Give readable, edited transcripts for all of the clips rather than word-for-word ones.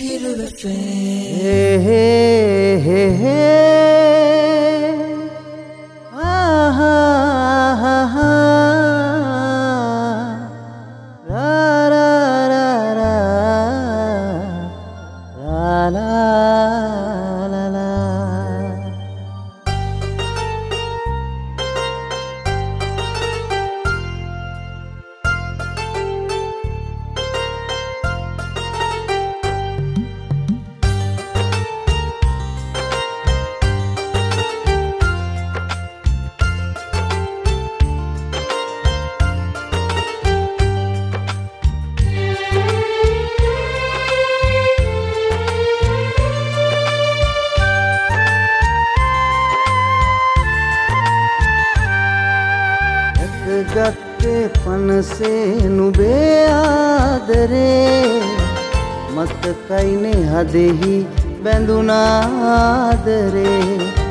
ගත්තේ පනසේ නුඹේ ආදරේ මතකයිනේ හදෙහි බැඳුනා ආදරේ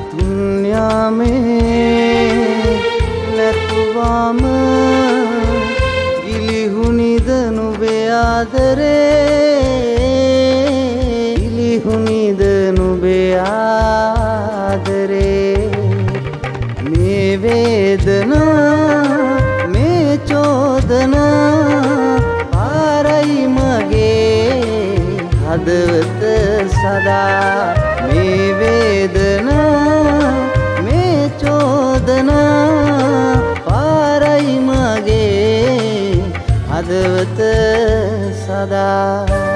දුන්යාමේ නැතුවම ගිලිහුනිද නුඹේ ආදරේ ගිලිහුනිද නුඹේ ආදරේ මේ වේදනා චෝදනා පාරයි මගේ හදවත සදා මේ වේදනා මේ චෝදනා පාරයි මගේ හදවත සදා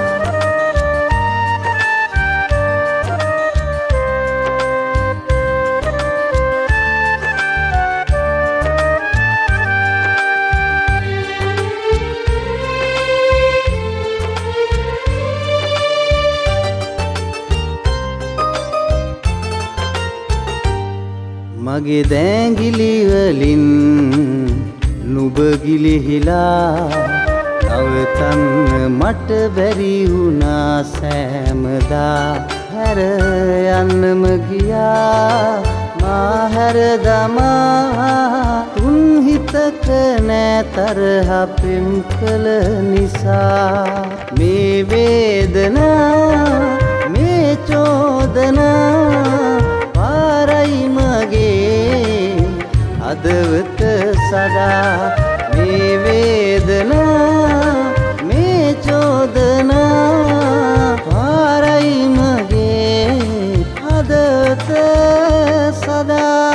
මගේ දැඟිලි වලින් නුඹ ගිලිහිලා නවතන්න මට බැරි වුණා සෑමදා හැර යන්නම ගියා මා හැර දමා තුන් හිතක නෑ තරහ පෙම් කළ නිසා මේ වේදනා මේ චෝදනා පාරයි මගේ හදවත සදා මේ වේදනා මේ චෝදනා පාරයි මගේ හදවත සදා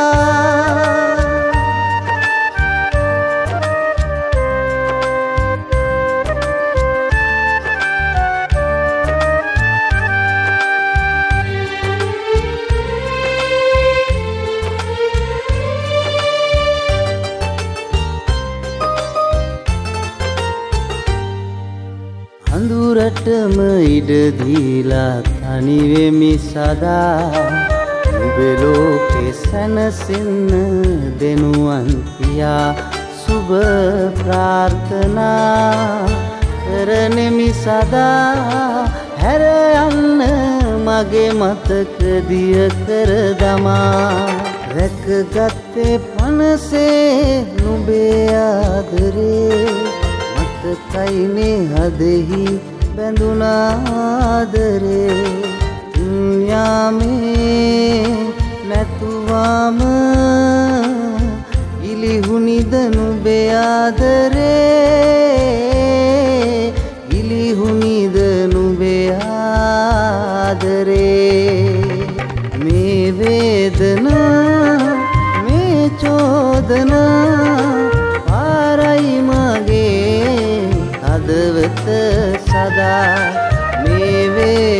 අඳුරටම ඉඩ දීලා තනි වෙමි සදා නුඹේ ලෝකේ සැනසෙන්න දෙනුවන් පියා සුබ ප්‍රාර්ථනා කරනෙමි සදා හැර යන්න මගේ මතක දිය කර දමා රැකගත්තේ පනසේ නුඹේ ආදරේ මතකයිනේ හදෙහි බැඳුනා ආදරේ දුන්යාමේ නැතුවම ගිලිහුනිද නුඹේ ආදරේ ගිලිහුනිද නුඹේ ආදරේ මේ වේදනා මේ චෝදනා පාරයි මගේ හදවත සදා මේ